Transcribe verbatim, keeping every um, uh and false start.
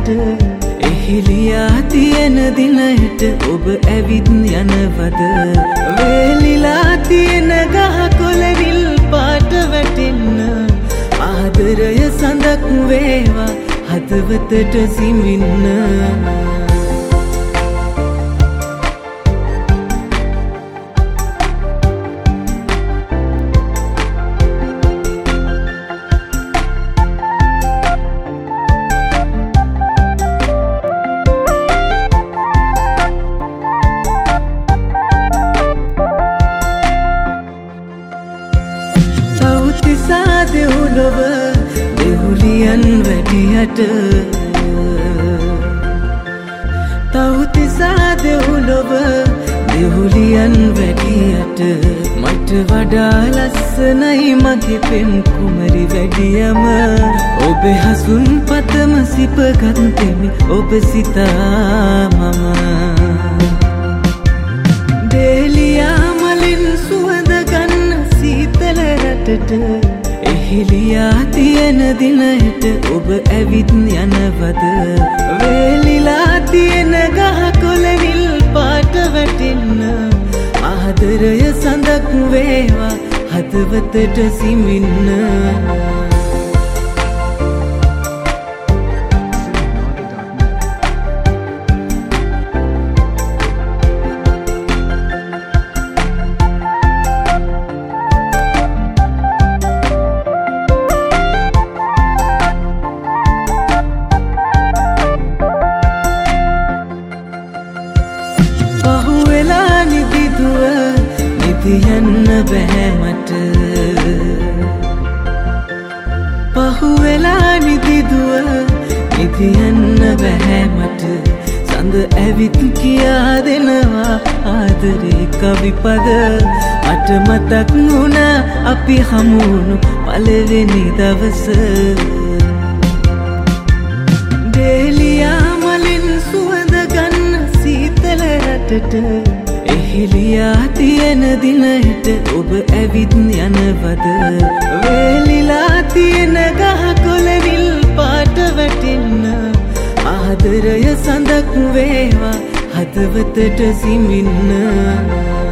එහිලියා තියෙන දිනයට ඔබ ඇවිත් යනවද වේලිලා තියෙන ගහකොළ විල් පාට වැටෙන්න ආදරය සඳක් වේවා හදවතට සිමින්න දෙව්ලොව දෙව්ලියන් වැඩියට තවුතිසා දෙව්ලොව දෙව්ලියන් වැඩියට මට වඩා ලස්සනයි මගේ පෙම් කුමරි වැඩියම ඔබේ හසුන් පතම සිපගන්තෙමි ඔබ සිතා මම දේලියා මලින් සුවඳ ගන්න සීතල රටට එහිලියා තියෙන දිනයට ඔබ ඇවිත් යනවද වේලිලා තියෙන ගහකොළ විල් පාට වැටෙන්න ආදරය සඳක් වේවා හදවතට සිමින්න නිදියන්න බැහැ මට පහුවෙලා නිදිදුව නිදියන්න බැහැ මට සඳ ඇවිත් කියා දෙනවා ආදරේ කවිපද මට මතක් වුණා අපි හමුුණු පළවෙනි දවස දේලියා මලින් සුවඳ ගන්න සීතල රටට එහිලියා තියෙන දිනයට ඔබ ඇවිත් යනවද වේලිලා තියෙන ගහකොළ විල් පාට වැටෙන්න ආදරය සඳක් වේවා හදවතට සිමින්න